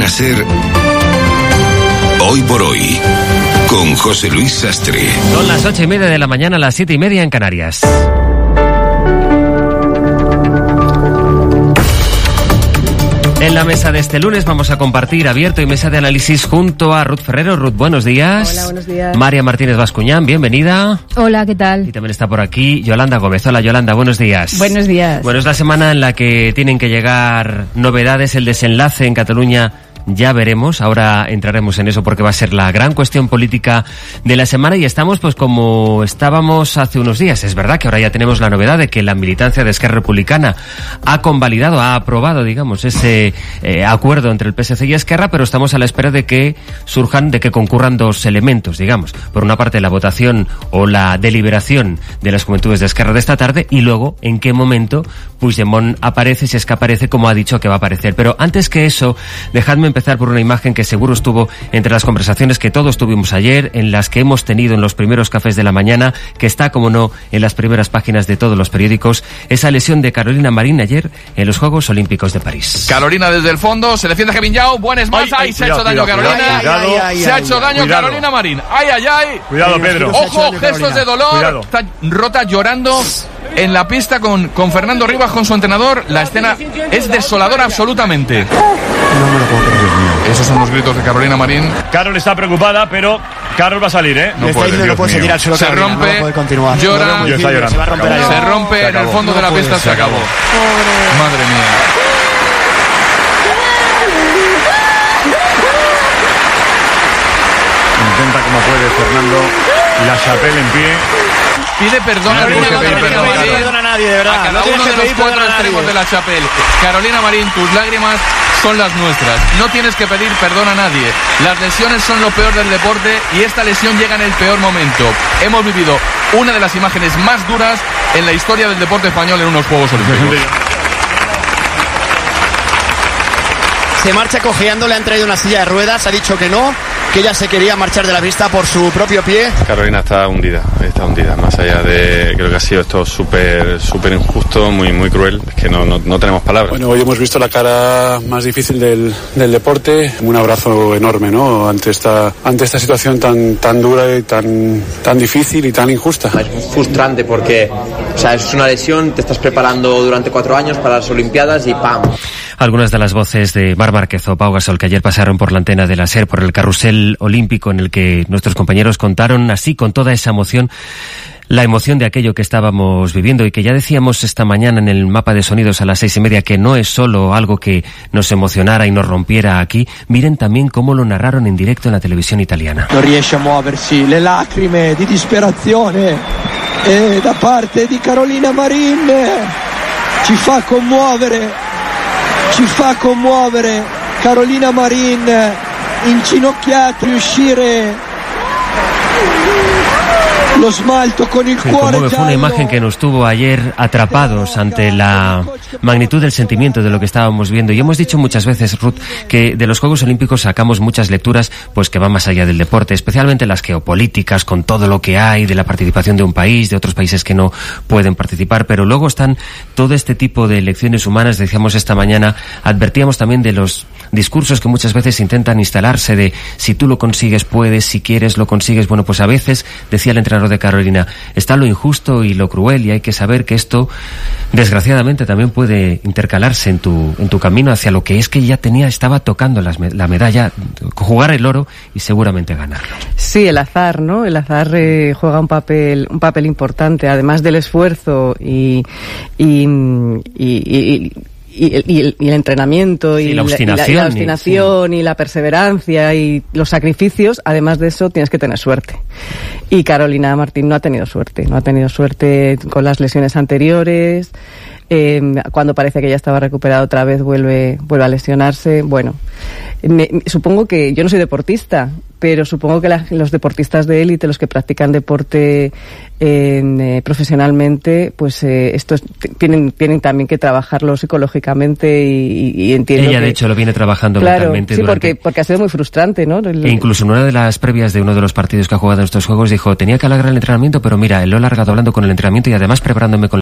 ser Hoy por Hoy, con José Luis Sastre. Son las 8:30 de la mañana, las 7:30 en Canarias. En la mesa de este lunes vamos a compartir abierto y mesa de análisis junto a Ruth Ferrero. Ruth, buenos días. Hola, buenos días. María Martínez Bascuñán, bienvenida. Hola, ¿qué tal? Y también está por aquí Yolanda Gómez. Hola, Yolanda, buenos días. Buenos días. Bueno, es la semana en la que tienen que llegar novedades, el desenlace en Cataluña. Ya veremos, ahora entraremos en eso porque va a ser la gran cuestión política de la semana y estamos pues como estábamos hace unos días. Es verdad que ahora ya tenemos la novedad de que la militancia de Esquerra Republicana ha convalidado, ha aprobado, digamos, ese acuerdo entre el PSC y Esquerra, pero estamos a la espera de que surjan, de que concurran dos elementos, digamos. Por una parte, la votación o la deliberación de las Juventudes de Esquerra de esta tarde y luego en qué momento Puigdemont aparece, si es que aparece, como ha dicho que va a aparecer. Pero antes que eso, dejadme empezar por una imagen que seguro estuvo entre las conversaciones que todos tuvimos ayer, en las que hemos tenido en los primeros cafés de la mañana, que está, como no, en las primeras páginas de todos los periódicos, esa lesión de Carolina Marín ayer en los Juegos Olímpicos de París. Carolina desde el fondo, se defiende Kevin Yao, buen smash, ahí se ha hecho daño Carolina, se ha hecho daño Carolina Marín, ay. Cuidado, Pedro. Ojo, gestos de dolor, está rota llorando en la pista con Fernando Rivas, con su entrenador. La escena es desoladora absolutamente. No me lo puedo creer, Dios mío. Esos son los gritos de Carolina Marín. Carol está preocupada, pero Carol va a salir, ¿eh? No puede, Dios mío. Se rompe, llora, se rompe en el fondo de la pista, se acabó. Madre mía. Intenta como puede Fernando, la Chapelle en pie. Pide perdón a Carolina Marín. No perdona a nadie, de verdad. A cada uno de los cuatro extremos de la Chapelle. Carolina Marín, tus lágrimas son las nuestras. No tienes que pedir perdón a nadie. Las lesiones son lo peor del deporte y esta lesión llega en el peor momento. Hemos vivido una de las imágenes más duras en la historia del deporte español en unos Juegos Olímpicos. Se marcha cojeando, le han traído una silla de ruedas, ha dicho que no, que ella se quería marchar de la pista por su propio pie. Carolina está hundida, más allá de, creo que ha sido esto súper injusto, muy cruel, es que no tenemos palabras. Bueno, hoy hemos visto la cara más difícil del deporte, un abrazo enorme, ¿no? Ante esta situación tan dura y tan difícil y tan injusta. Es frustrante porque, es una lesión, te estás preparando durante 4 años para las Olimpiadas y ¡pam! Algunas de las voces de Marc Márquez o Pau Gasol que ayer pasaron por la antena de la SER, por el carrusel olímpico en el que nuestros compañeros contaron así con toda esa emoción, la emoción de aquello que estábamos viviendo y que ya decíamos esta mañana en el mapa de sonidos a las 6:30 que no es solo algo que nos emocionara y nos rompiera aquí. Miren también cómo lo narraron en directo en la televisión italiana. Non riesce a muoversi, le lacrime di disperazione da parte di Carolina Marín ci fa commuovere Carolina Marín inginocchiata, riuscire lo smalto con il cuore. Fue una imagen que nos tuvo ayer atrapados ante la magnitud del sentimiento de lo que estábamos viendo. Y hemos dicho muchas veces, Ruth, que de los Juegos Olímpicos sacamos muchas lecturas pues que van más allá del deporte, especialmente las geopolíticas, con todo lo que hay de la participación de un país, de otros países que no pueden participar, pero luego están todo este tipo de lecciones humanas. Decíamos esta mañana, advertíamos también de los discursos que muchas veces intentan instalarse de si tú lo consigues puedes, si quieres lo consigues. Bueno, pues a veces, decía el entrenador de Carolina, está lo injusto y lo cruel y hay que saber que esto desgraciadamente también puede intercalarse en tu camino hacia lo que es que ya estaba tocando la medalla, jugar el oro y seguramente ganarlo. Sí, el azar, ¿no? El azar juega un papel importante, además del esfuerzo y el entrenamiento y la obstinación y la perseverancia y los sacrificios. Además de eso tienes que tener suerte, y Carolina Marín no ha tenido suerte con las lesiones anteriores. Cuando parece que ya estaba recuperada otra vez vuelve a lesionarse. Bueno, supongo que yo no soy deportista, pero supongo que los deportistas de élite, los que practican deporte profesionalmente, pues tienen también que trabajarlo psicológicamente y entiendo. Ella de hecho lo viene trabajando mentalmente. Sí, porque ha sido muy frustrante, ¿no? E incluso en una de las previas de uno de los partidos que ha jugado en estos juegos dijo, tenía que alargar el entrenamiento, pero mira, lo he alargado hablando con el entrenamiento y además preparándome con